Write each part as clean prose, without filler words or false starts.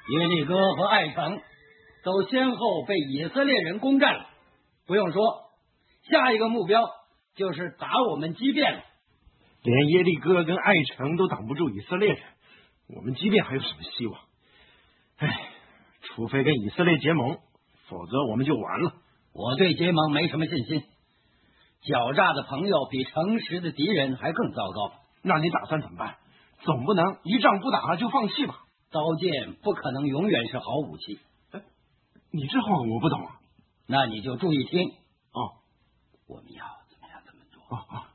耶利哥和爱城都先后被以色列人攻占了，不用说，下一个目标就是打我们基遍了。 连耶利哥跟爱城都挡不住以色列人，我们基遍还有什么希望？除非跟以色列结盟，否则我们就完了。 我对结盟没什么信心，狡诈的朋友比诚实的敌人还更糟糕。 那你打算怎么办？总不能一仗不打了就放弃吧？ 刀剑不可能永远是好武器。 你这话我不懂啊。 那你就注意听。我们要怎么样这么做？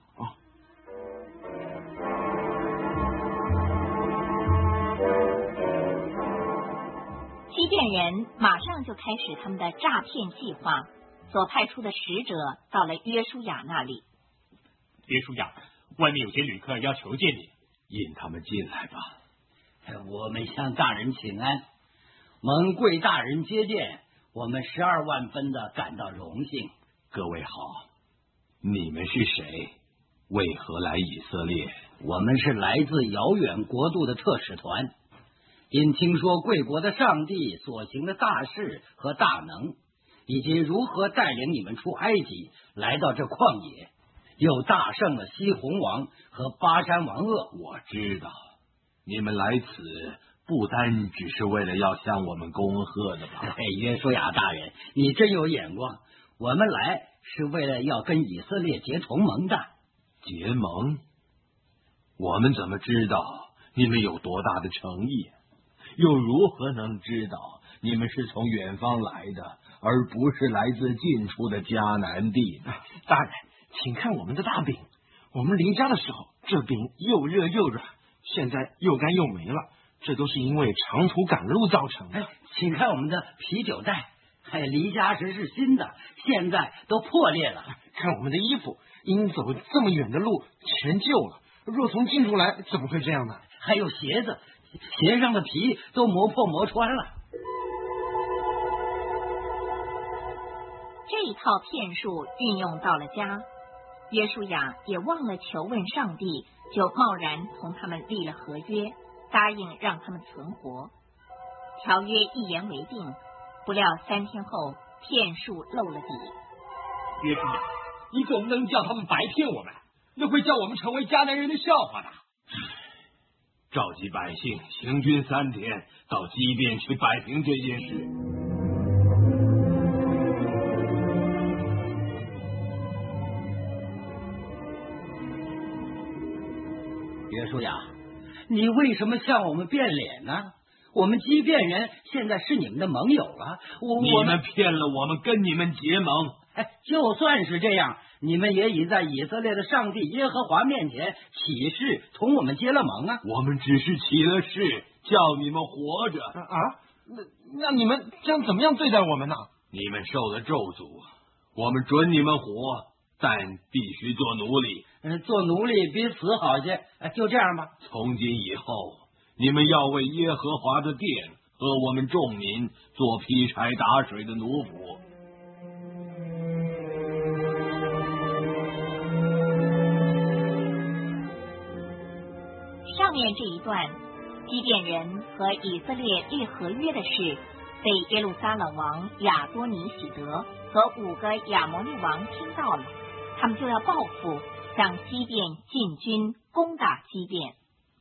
基遍人马上就开始他们的诈骗计划，所派出的使者到了约书亚那里。 约书亚，外面有些旅客要求见你， 引他们进来吧。 我们向大人请安，蒙贵大人接见，我们12万分的感到荣幸。 各位好，你们是谁？为何来以色列？ 我们是来自遥远国度的特使团，因听说贵国的上帝所行的大事和大能，以及如何带领你们出埃及，来到这旷野，又大胜了西宏王和巴山王噩。 我知道你们来此不单只是为了要向我们恭贺的吧？ 约书亚大人，你真有眼光，我们来是为了要跟以色列结同盟的。 结盟？我们怎么知道你们有多大的诚意？又如何能知道你们是从远方来的，而不是来自近处的迦南地呢？ 大人，请看我们的大饼，我们离家的时候，这饼又热又软，现在又干又没了，这都是因为长途赶路造成的。 请看我们的啤酒袋，离家时是新的，现在都破裂了。 看我们的衣服，因走这么远的路全旧了，若从近处来，怎么会这样呢？ 还有鞋子，鞋上的皮都磨破磨穿了。 这一套骗术运用到了家，约书亚也忘了求问上帝，就贸然同他们立了合约，答应让他们存活。条约一言为定，不料3天后，骗术露了底。 约书亚，你总不能叫他们白骗我们，那会叫我们成为迦南人的笑话的。 召集百姓，行军3天，到基遍去摆平这件事。 约书亚，你为什么向我们变脸呢？我们基遍人现在是你们的盟友了。 你们骗了我们，跟你们结盟。 就算是这样，你们也已在以色列的上帝耶和华面前起誓同我们结了盟啊！ 我们只是起了誓，叫你们活着那你们将怎么样对待我们呢？ 你们受了咒诅，我们准你们活，但必须做奴隶。 做奴隶比死好些。就这样吧。 从今以后，你们要为耶和华的殿和我们众民做劈柴打水的奴仆。 上面这一段，基遍人和以色列立合约的事，被耶路撒冷王亚多尼喜德和5个亚摩利王听到了，他们就要报复，向基遍进军攻打基遍。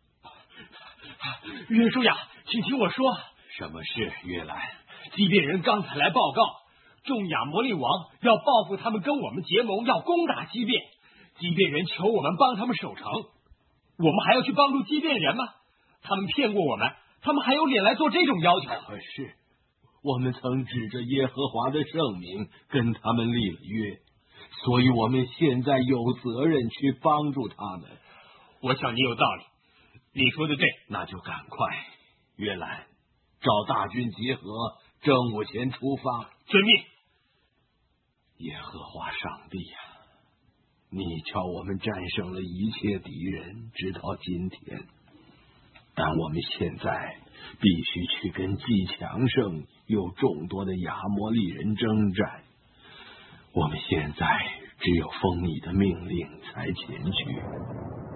约书亚，请听我说。 什么事，约兰？ 基遍人刚才来报告，众亚摩利王要报复他们，跟我们结盟，要攻打基遍。基遍人求我们帮他们守城，我们还要去帮助基遍人吗？他们骗过我们，他们还有脸来做这种要求？ 可是我们曾指着耶和华的圣名跟他们立了约，所以我们现在有责任去帮助他们。 我想你有道理，你说的对。 那就赶快，约兰，召大军集合，正午前出发。 遵命。 耶和华上帝啊，你叫我们战胜了一切敌人，直到今天，但我们现在必须去跟既强盛又众多的亚摩利人征战。我们现在只有奉你的命令才前去。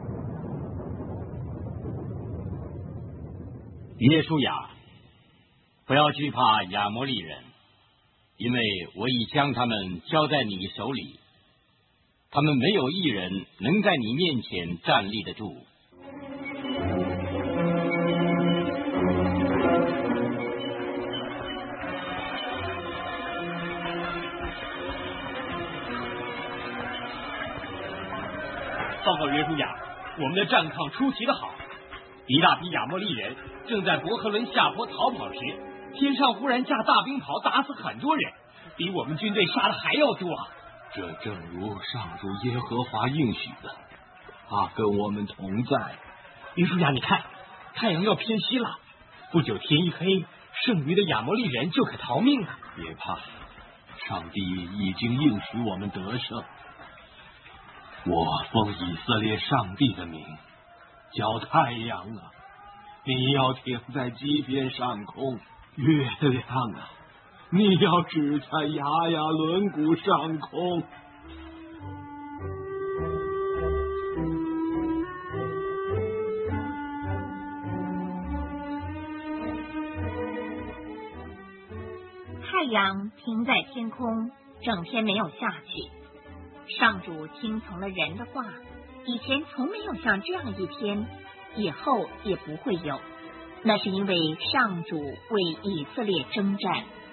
约书亚， 不要惧怕亚摩利人，因为我已将他们交在你手里，他们没有一人能在你面前站立得住。 报告约书亚，我们的战况出奇的好。一大批亚摩利人正在伯和伦下坡逃跑时，天上忽然架大冰雹，打死很多人，比我们军队杀的还要多。 这正如上主耶和华应许的，他跟我们同在。 约书亚，你看，太阳要偏西了，不久天一黑，剩余的亚摩利人就可逃命了。 别怕，上帝已经应许我们得胜。我奉以色列上帝的名，叫太阳啊，你要停在基边上空；月亮啊，你要止在雅雅轮谷上空。 太阳停在天空，整天没有下去。上主听从了人的话，以前从没有像这样一天，以后也不会有。那是因为上主为以色列征战。